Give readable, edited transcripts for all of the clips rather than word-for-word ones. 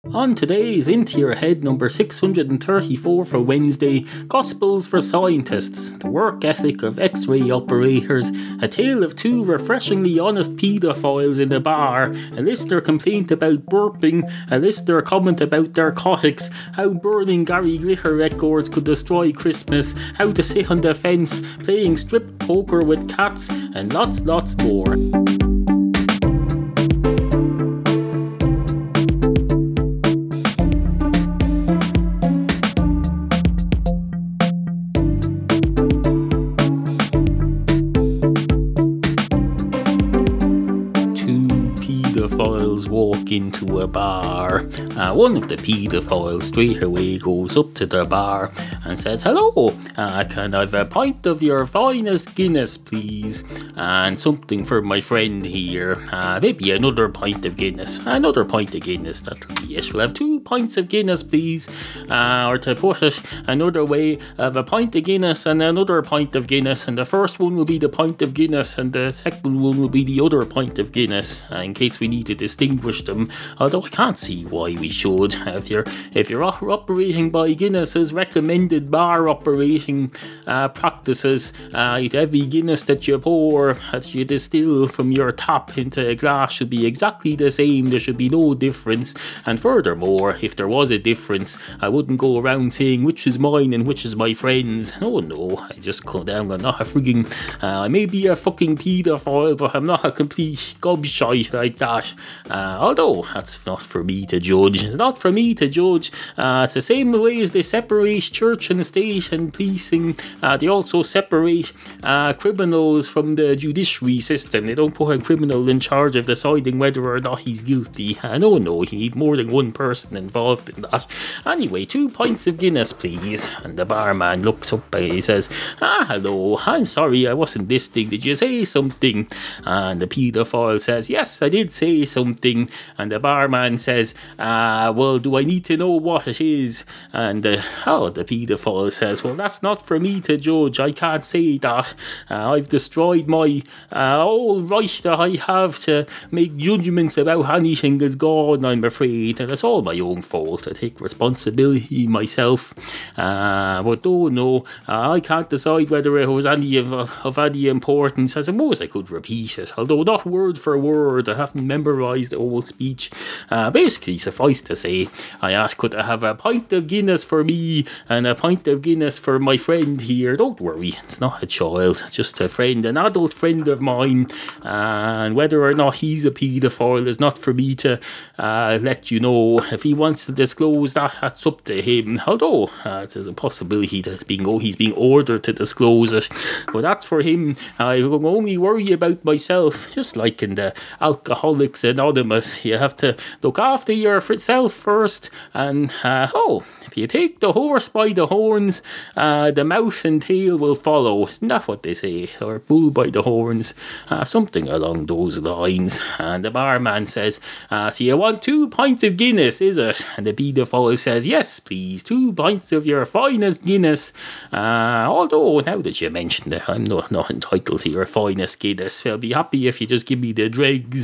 On today's Into Your Head number 634 for Wednesday, Gospels for Scientists, the work ethic of X-ray operators, a tale of two refreshingly honest paedophiles in a bar, a listener complaint about burping, a listener comment about narcotics, how burning Gary Glitter records could destroy Christmas, how to sit on the fence, playing strip poker with cats, and lots more. Paedophiles walk into a bar. One of the paedophiles straight away goes up to the bar and says, "Hello, can I have a pint of your finest Guinness, please? And something for my friend here. Maybe another pint of Guinness. Another pint of Guinness, that'll be it. We'll have 2 pints of Guinness, please. Or to put it another way, have a pint of Guinness and another pint of Guinness. And the first one will be the pint of Guinness and the second one will be the other pint of Guinness, in case we need to distinguish them. Although I can't see why we should. If you're operating by Guinness's recommended bar operating practices, every Guinness that you pour, that you distill from your tap into a glass, should be exactly the same. There should be no difference. And furthermore, if there was a difference, I wouldn't go around saying which is mine and which is my friend's. No, I just go down. I'm not a frigging, I may be a fucking paedophile, but I'm not a complete gobshite like that. Although that's not for me to judge. It's not for me to judge. It's the same way as they separate church and state and policing. They also separate criminals from the judiciary system. They don't put a criminal in charge of deciding whether or not he's guilty. No, you need more than one person involved in that. Anyway, 2 pints of Guinness, please. And the barman looks up and he says, "Hello, I'm sorry, I wasn't listening. Did you say something?" And the paedophile says, "Yes, I did say something." And the barman says, "Well, do I need to know what it is?" And the paedophile says, "Well, that's not for me to judge. I can't say that. I've destroyed my whole right that I have to make judgments about anything is gone, I'm afraid. And it's all my own fault. I take responsibility myself. But no, I can't decide whether it was any of any importance. I suppose I could repeat it, although not word for word. I haven't memorised the whole speech. Basically, suffice to say, I asked, could I have a pint of Guinness for me and a pint of Guinness for my friend here? Don't worry, it's not a child, it's just a friend, an adult friend of mine. And whether or not he's a paedophile is not for me to let you know. If he wants to disclose that, that's up to him. Although there's a possibility that he's being ordered to disclose it, but that's for him. I will only worry about myself, just like in the Alcoholics Anonymous. You have to look after yourself first, and if you take the horse by the horns, the mouth and tail will follow. Isn't that what they say? Or bull by the horns, something along those lines. And the barman says, "So you want 2 pints of Guinness, is it?" And the paedophile says, "Yes, please, 2 pints of your finest Guinness. Although, now that you mentioned it, I'm not entitled to your finest Guinness. I'll be happy if you just give me the dregs.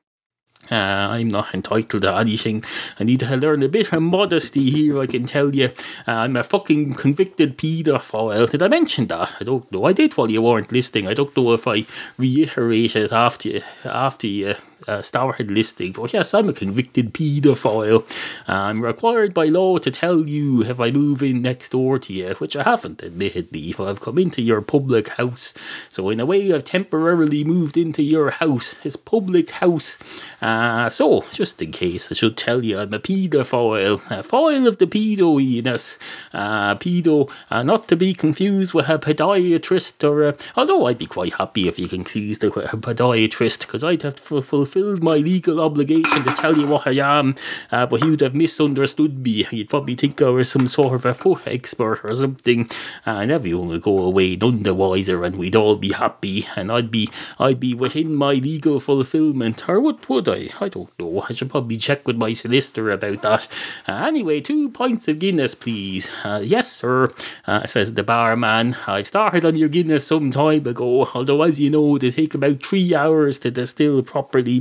I'm not entitled to anything. I need to learn a bit of modesty here, I can tell you. I'm a fucking convicted paedophile. Did I mention that? I don't know. I did while you weren't listening. I don't know if I reiterated after you started listening. But yes, I'm a convicted paedophile. I'm required by law to tell you if I move in next door to you, which I haven't, admittedly. But I've come into your public house. So in a way, I've temporarily moved into your house. It's public house. So, just in case, I should tell you I'm a paedophile. A foil of the pedo-iness. Pedo, not to be confused with a podiatrist although I'd be quite happy if you confused it with a podiatrist, because I'd have fulfilled my legal obligation to tell you what I am, but you'd have misunderstood me. You'd probably think I was some sort of a foot expert or something, and everyone would go away none the wiser, and we'd all be happy, and I'd be within my legal fulfillment. Or would I? I don't know. I should probably check with my solicitor about that. Anyway, 2 pints of Guinness, please. Yes, sir, says the barman. I've started on your Guinness some time ago, although as you know, they take about 3 hours to distill properly.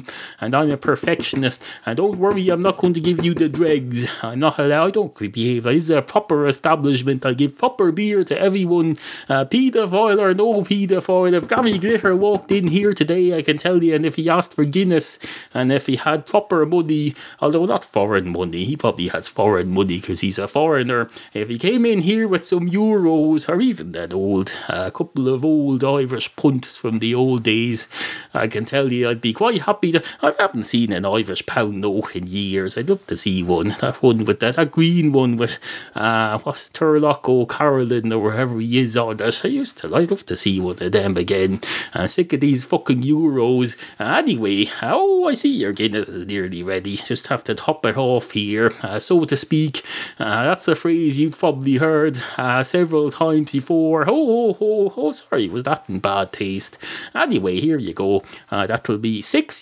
and I'm a perfectionist. And don't worry, I'm not going to give you the dregs. I'm not allowed. I don't behave. This is a proper establishment. I give proper beer to everyone. Paedophile or no paedophile. If Gary Glitter walked in here today, I can tell you, and if he asked for Guinness, and if he had proper money, although not foreign money, he probably has foreign money because he's a foreigner. If he came in here with some euros, or even that a couple of old Irish punts from the old days, I can tell you I'd be quite happy to. I haven't seen an Irish pound note in years. I'd love to see one. That one with that green one with what's Turlock O'Carolan or wherever he is on that. I'd love to see one of them again. Sick of these fucking euros. Anyway, I see your Guinness is nearly ready. Just have to top it off here, so to speak. That's a phrase you've probably heard several times before. Sorry, was that in bad taste? Anyway, here you go. That'll be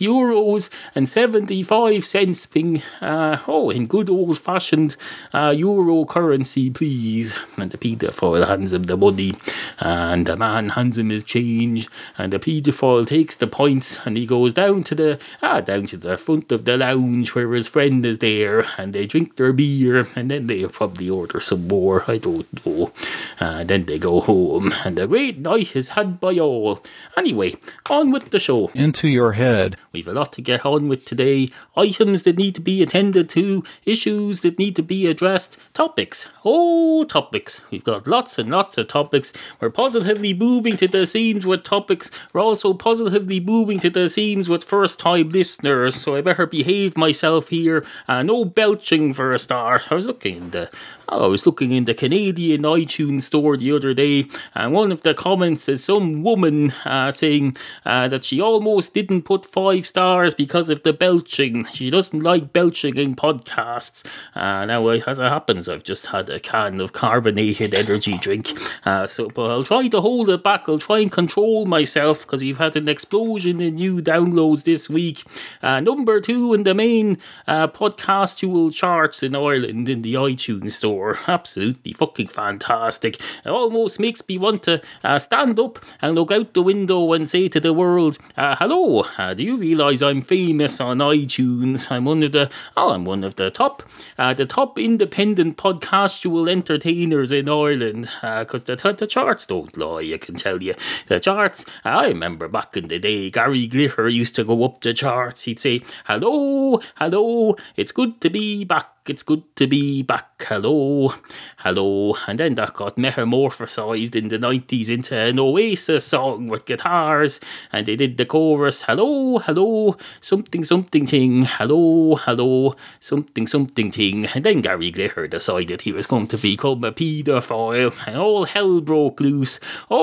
€6.75 being, in good old-fashioned euro currency, please. And the paedophile hands him the money, and the man hands him his change, and the paedophile takes the points, and he goes down to the front of the lounge where his friend is there, and they drink their beer, and then they probably order some more, I don't know. Then they go home, and a great night is had by all. Anyway, on with the show. Into your head. We've a lot to get on with today. Items that need to be attended to, issues that need to be addressed, topics. Topics. We've got lots and lots of topics. We're positively moving to the seams with topics. We're also positively moving to the seams with first-time listeners, so I better behave myself here. No belching for a start. I was looking in the Canadian iTunes store the other day, and one of the comments is some woman saying that she almost didn't put 5 stars because of the belching. She doesn't like belching in podcasts. Now, as it happens, I've just had a can of carbonated energy drink, but I'll try to hold it back. I'll try and control myself because we've had an explosion in new downloads this week. Number 2 in the main podcastual charts in Ireland in the iTunes store. Absolutely fucking fantastic. It almost makes me want to stand up and look out the window and say to the world, hello, do you realise I'm famous on iTunes? I'm one of the top independent podcastual entertainers in Ireland, because the charts don't lie, I can tell you. The charts, I remember back in the day, Gary Glitter used to go up the charts. He'd say, hello, it's good to be back. It's good to be back, hello, and then that got metamorphosized in the 90s into an Oasis song with guitars, and they did the chorus, hello, something ting, hello, something ting, and then Gary Glitter decided he was going to become a paedophile, and all hell broke loose,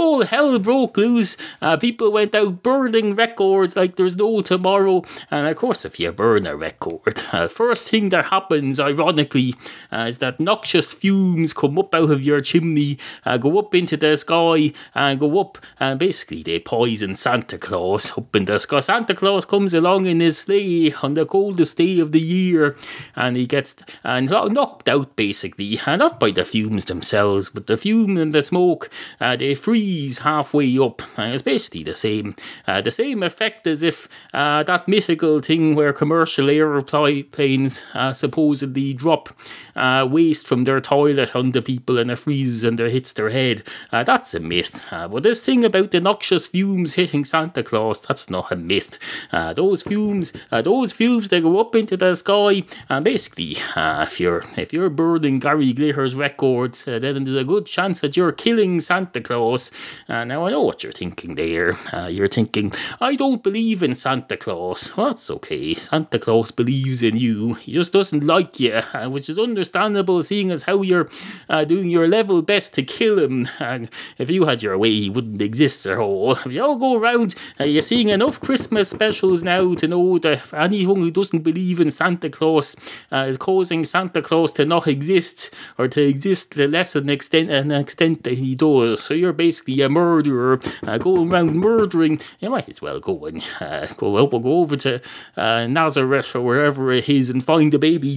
people went out burning records like there's no tomorrow, and of course if you burn a record, first thing that happens, ironically, is that noxious fumes come up out of your chimney, go up into the sky, and go up, and basically they poison Santa Claus up in the sky. Santa Claus comes along in his sleigh on the coldest day of the year, and he gets knocked out, basically, not by the fumes themselves, but the fume and the smoke, they freeze halfway up, and it's basically the same effect as if that mythical thing where commercial aeroplanes supposedly drop waste from their toilet onto people and it freezes and it hits their head. That's a myth. But this thing about the noxious fumes hitting Santa Claus, that's not a myth. Those fumes, they go up into the sky, and basically, if you're burning Gary Glitter's records, then there's a good chance that you're killing Santa Claus. Now I know what you're thinking there. You're thinking, I don't believe in Santa Claus. Well, that's okay. Santa Claus believes in you. He just doesn't like you, which is understandable, seeing as how you're doing your level best to kill him. If you had your way, he wouldn't exist at all. If you all go around, you're seeing enough Christmas specials now to know that anyone who doesn't believe in Santa Claus is causing Santa Claus to not exist, or to exist to less an extent that he does. So you're basically a murderer, going around murdering. You might as well go over to Nazareth or wherever it is and find the baby Jesus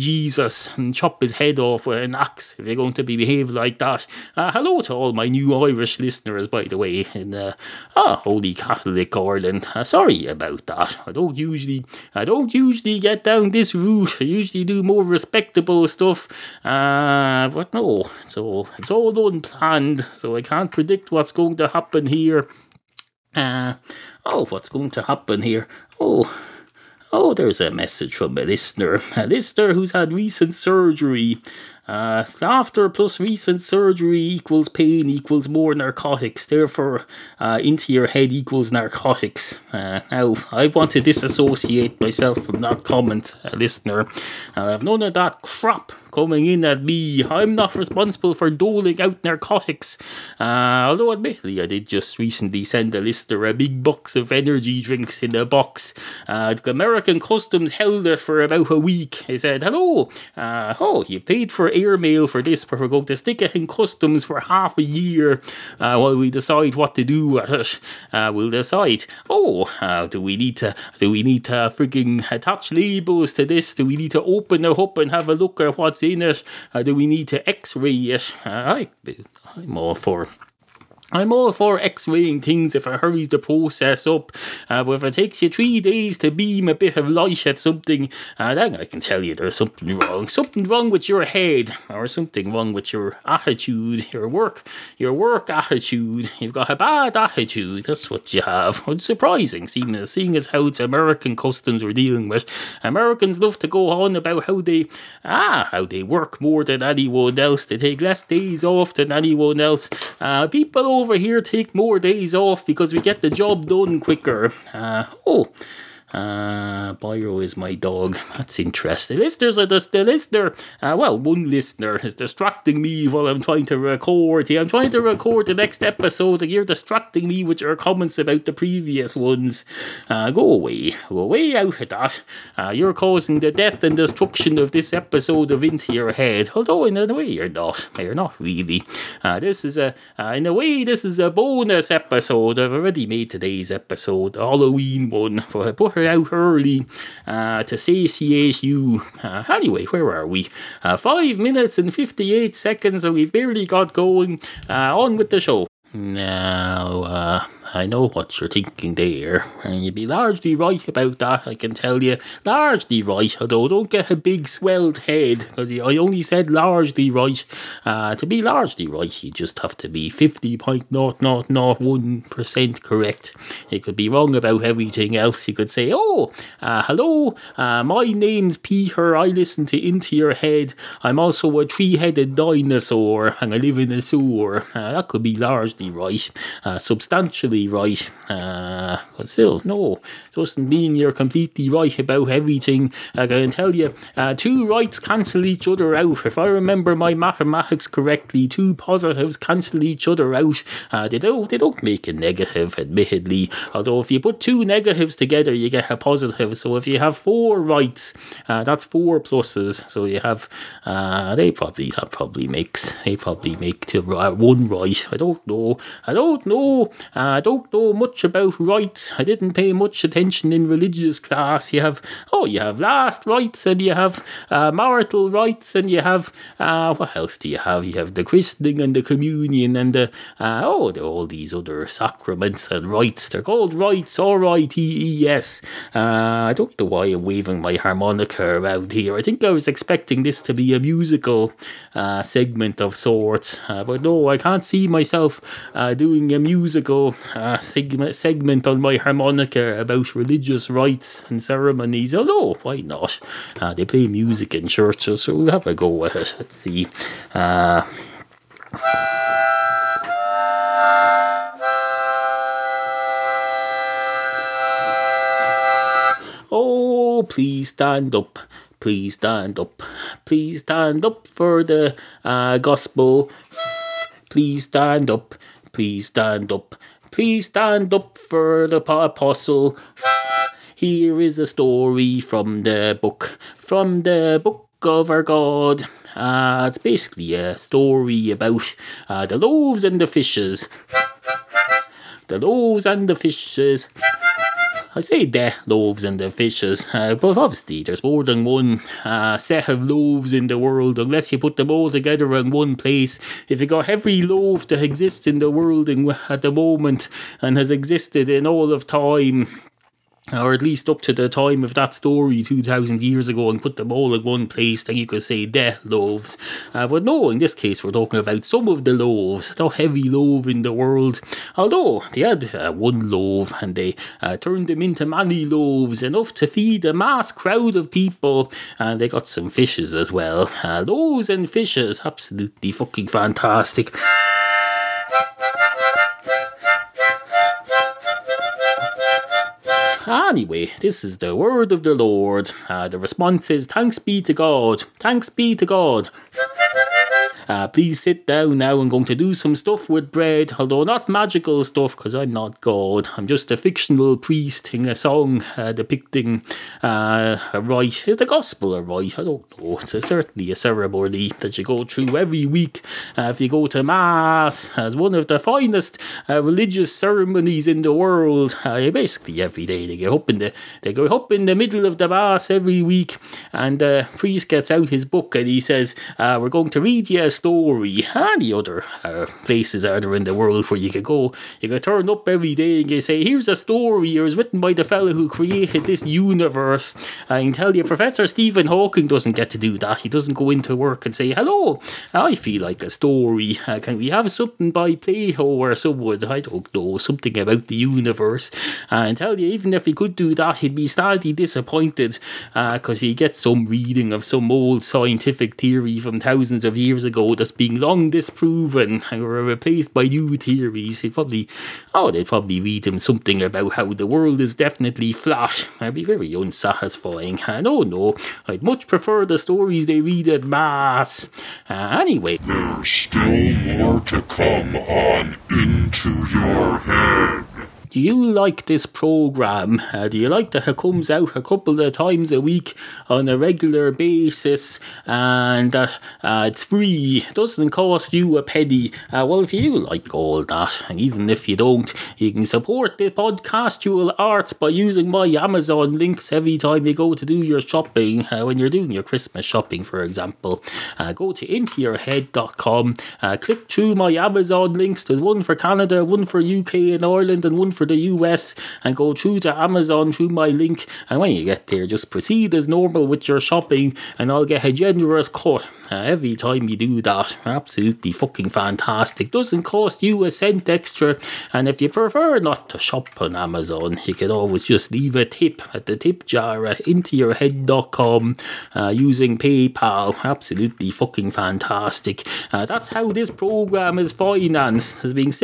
Jesus and chop his head off with an axe if you're going to behave like that. Hello to all my new Irish listeners, by the way, in Holy Catholic Ireland. Sorry about that. I don't usually get down this route. I usually do more respectable stuff. But no, it's all unplanned, so I can't predict what's going to happen here. What's going to happen here? There's a message from a listener who's had recent surgery. Laughter plus recent surgery equals pain equals more narcotics. Therefore, into your head equals narcotics. Now, I want to disassociate myself from that comment, listener. I have none of that crap coming in at me. I'm not responsible for doling out narcotics. Although admittedly, I did just recently send a listener a big box of energy drinks in a box. American Customs held it for about a week. They said, hello, you paid for airmail for this, but we're going to stick it in customs for half a year while we decide what to do with it. We'll decide, do we need to frigging attach labels to this? Do we need to open it up and have a look at what's in it? Do we need to x-ray it? I'm all for x-raying things if it hurries the process up. But if it takes you 3 days to beam a bit of light at something, then I can tell you there's something wrong. Something wrong with your head, or something wrong with your attitude, your work attitude. You've got a bad attitude, that's what you have. It's surprising, seeing as how it's American customs we're dealing with. Americans love to go on about how they work more than anyone else. They take less days off than anyone else. People over here take more days off because we get the job done quicker. Byro is my dog. That's interesting. One listener is distracting me while I'm trying to record. I'm trying to record the next episode and you're distracting me with your comments about the previous ones. Go away out of that. You're causing the death and destruction of this episode of Into Your Head. Although in a way you're not. You're not really. This is a bonus episode. I've already made today's episode, a Halloween one, but I put her out early to satiate you. Anyway, where are we? 5 minutes and 58 seconds and we've barely got going. On with the show. Now, I know what you're thinking there, and you'd be largely right about that, I can tell you. Largely right, although don't get a big swelled head, because I only said largely right. To be largely right, you just have to be 50.0001% correct. You could be wrong about everything else. You could say, hello, my name's Peter, I listen to Into Your Head. I'm also a 3-headed dinosaur, and I live in a sewer. That could be largely right. Substantially right, but still, no, doesn't mean you're completely right about everything. I can tell you, 2 rights cancel each other out. If I remember my mathematics correctly, 2 positives cancel each other out. They don't make a negative, admittedly, although if you put 2 negatives together you get a positive. So if you have 4 rights, that's 4 pluses. So you have they probably make to 1 right. I don't know much about rights. I didn't pay much attention in religious class. You have last rites, and you have marital rites, and you have what else do you have? You have the christening and the communion and all these other sacraments and rites. They're called rites, R-I-T-E-S. I don't know why I'm waving my harmonica around here. I think I was expecting this to be a musical segment of sorts, but no, I can't see myself doing a musical segment on my harmonica about religious rites and ceremonies. Although, why not? They play music in churches, so we'll have a go with it. Let's see. Please stand up. Please stand up. Please stand up for the gospel. Please stand up. Please stand up. Please stand up for the apostle. Here is a story from the book of our God. It's basically a story about the loaves and the fishes. The loaves and the fishes. I say the loaves and the fishes, but obviously there's more than one set of loaves in the world unless you put them all together in one place. If you got every loaf that exists in the world at the moment and has existed in all of time, or at least up to the time of that story 2,000 years ago, and put them all in one place, then you could say the loaves. But no, in this case we're talking about some of the loaves, not every loaf in the world, although they had one loaf and they turned them into many loaves, enough to feed a mass crowd of people, and they got some fishes as well. Loaves and fishes, absolutely fucking fantastic. Anyway, this is the word of the Lord. The response is, thanks be to God. Thanks be to God. Please sit down now. I'm going to do some stuff with bread, although not magical stuff, because I'm not God. I'm just a fictional priest in a song depicting a rite. Is the gospel a rite? I don't know. It's certainly a ceremony that you go through every week if you go to Mass, as one of the finest religious ceremonies in the world. Basically every day they go up in the middle of the Mass every week, and the priest gets out his book and he says, we're going to read you a story. Any other places are there in the world where you could go? You could turn up every day and you say, here's a story. It was written by the fellow who created this universe. I can tell you, Professor Stephen Hawking doesn't get to do that. He doesn't go into work and say, hello, I feel like a story. Can we have something by Plato or someone? I don't know, something about the universe. And tell you, even if he could do that, he'd be sadly disappointed because he gets some reading of some old scientific theory from thousands of years ago that's being long disproven and were replaced by new theories. They'd probably read him something about how the world is definitely flat. That'd be very unsatisfying. No, I'd much prefer the stories they read at Mass. Anyway. There's still more to come on Into Your Head. Do you like this program? Do you like that it comes out a couple of times a week on a regular basis and that it's free, doesn't cost you a penny? Well, if you do like all that, and even if you don't, you can support the podcastual arts by using my Amazon links every time you go to do your shopping. When you're doing your Christmas shopping, for example, go to intoyourhead.com, click through my Amazon links. There's one for Canada, one for UK and Ireland, and one for the US, and go through to Amazon through my link, and when you get there just proceed as normal with your shopping and I'll get a generous cut every time you do that. Absolutely fucking fantastic. Doesn't cost you a cent extra, and if you prefer not to shop on Amazon, you can always just leave a tip at the tip jar at intoyourhead.com using PayPal. Absolutely fucking fantastic. That's how this program is financed. There's been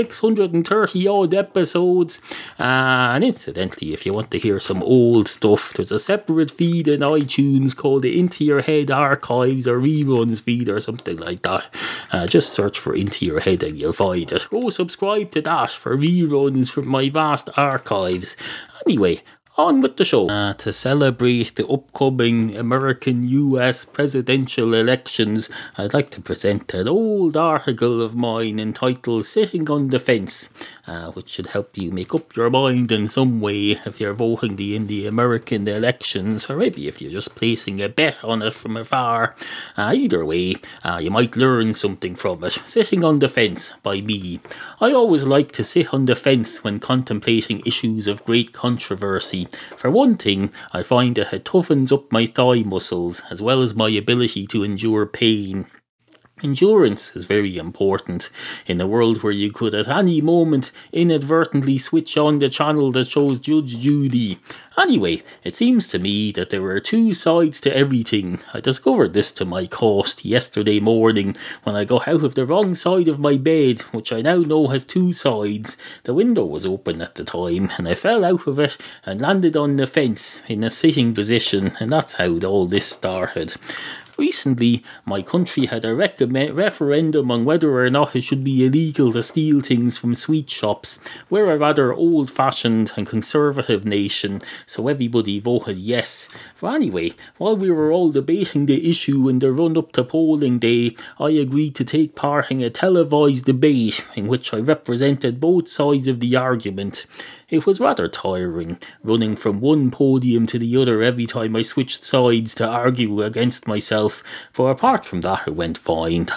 630 odd episodes. And incidentally, if you want to hear some old stuff, there's a separate feed in iTunes called the Into Your Head Archives or Reruns feed or something like that. Just search for Into Your Head and you'll find it. Go subscribe to that for reruns from my vast archives. Anyway, on with the show. To celebrate the upcoming American-US presidential elections, I'd like to present an old article of mine entitled Sitting on the Fence, which should help you make up your mind in some way if you're voting in the American elections, or maybe if you're just placing a bet on it from afar. Either way, you might learn something from it. Sitting on the Fence by me. I always like to sit on the fence when contemplating issues of great controversy. For one thing, I find that it toughens up my thigh muscles, as well as my ability to endure pain. Endurance is very important in a world where you could at any moment inadvertently switch on the channel that shows Judge Judy. Anyway, it seems to me that there are two sides to everything. I discovered this to my cost yesterday morning when I got out of the wrong side of my bed, which I now know has two sides. The window was open at the time, and I fell out of it and landed on the fence in a sitting position, and that's how all this started. Recently, my country had a referendum on whether or not it should be illegal to steal things from sweet shops. We're a rather old-fashioned and conservative nation, so everybody voted yes. But anyway, while we were all debating the issue in the run-up to polling day, I agreed to take part in a televised debate in which I represented both sides of the argument. It was rather tiring, running from one podium to the other every time I switched sides to argue against myself, but apart from that it went fine,